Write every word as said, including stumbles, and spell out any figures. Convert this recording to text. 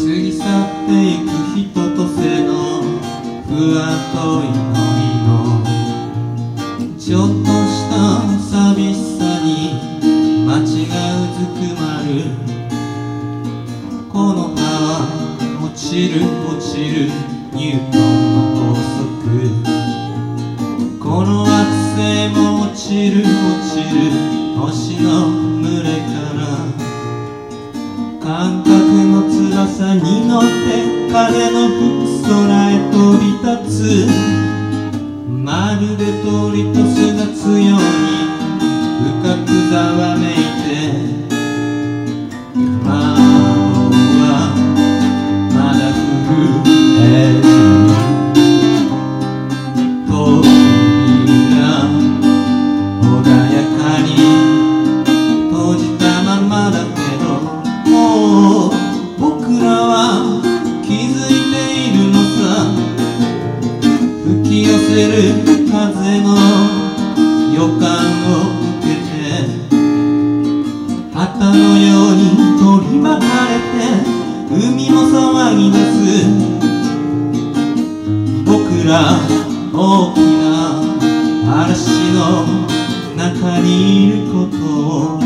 過ぎ去ってゆく人と背の不安と祈りのちょっとした寂しさに街がうずくまる。この葉は落ちる落ちるニュートンの法則。この惑星も落ちる落ちる星の群れから。感覚の翼に乗って風の吹く空へ飛び立つ。まるで鳥とすがつように深くざわめいて。窓はまだ震える。扉穏やかに閉じたままだけど、もう僕らは気づいているのさ。吹き寄せる風の予感を受けて、旗のように取り巻かれて海も騒ぎ出す。僕ら大きな嵐の中にいることを